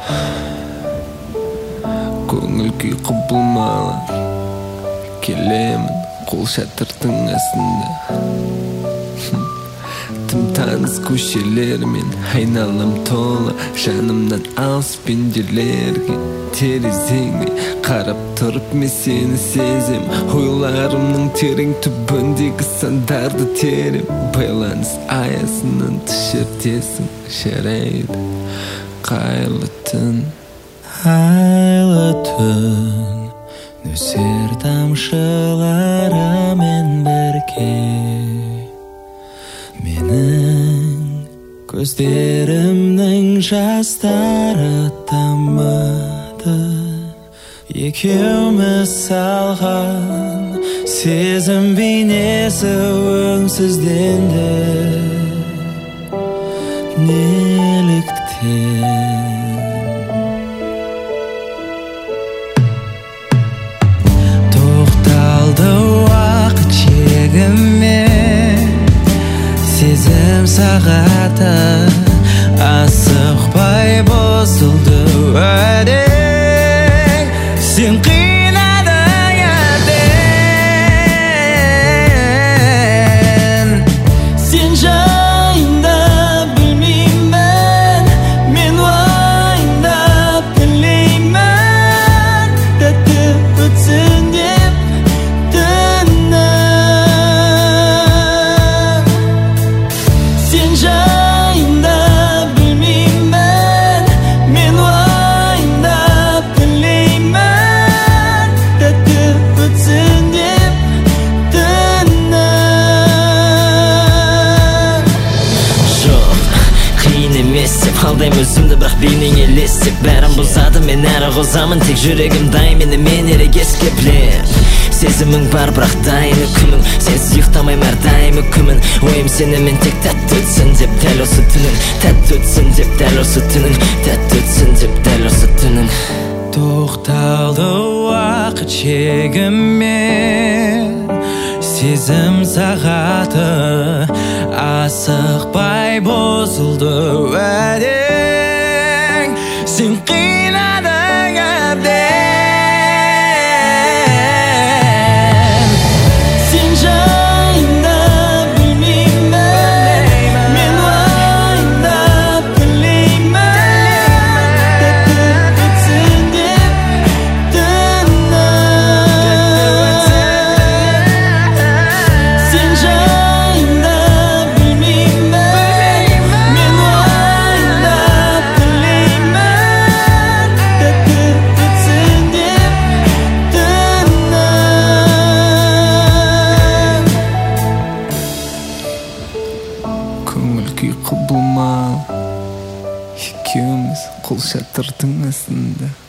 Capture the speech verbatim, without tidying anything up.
Көңіл күй құбылмалы келемін қол шатырдың астында. Тым таныс көшелермен айналам толы, жанымнан алыс пенделерге терезеңе қарап тұрып мен сені сезем. Ойларымның терең түбіндегі сандарды терем, байланыс аясынан түшіртесің жарайды. Қайлы түн, айлы түн, нөсер тамшыларымен бірге менің көздерімнің жастары тамады. Екеуміз салған сезім бейнесі өңсізденді. Неліктен тоқталды уақыт шегімен, сезім сағаты асықпай бұзылды уәдең. Сен қинадың әбден, сен жайында білмеймін, мен уайымдап тілеймін. Тәтті өтсін деп түннің, сен жайында білмеймін, мен уайымдап тілеймін. Тәтті өтсін деп түннің. Жоқ, қиын емес деп алдаймын өзімді, бірақ бейнең елес деп бәрін бұзады. Мен әрі қозамын, тек жүрегім дайын, мені мен ерегеске білем. Сезімің бар, бірақ дайын үкімің, сенсіз ұйықтамайым әрдайым үкімін. Ойым сенімен тек тәтті өтсін деп дәл осы түнің, тәтті өтсін деп дәл осы түнің, тәтті өтсін деп дәл осы түнің. Тоқталды уақыт шегімен, сезім сағаты асықпай бұзылды уәдең. Сен қинадың әбден, сен жайында білмеймін, мен уайымдап тілеймін. Тәтті өтсін деп түннің, сен жайында білмеймін, мен уайымдап тілеймін. Тәтті өтсін деп түннің. көңіл күй құбылмалы екеуміз қол шатырдың астында.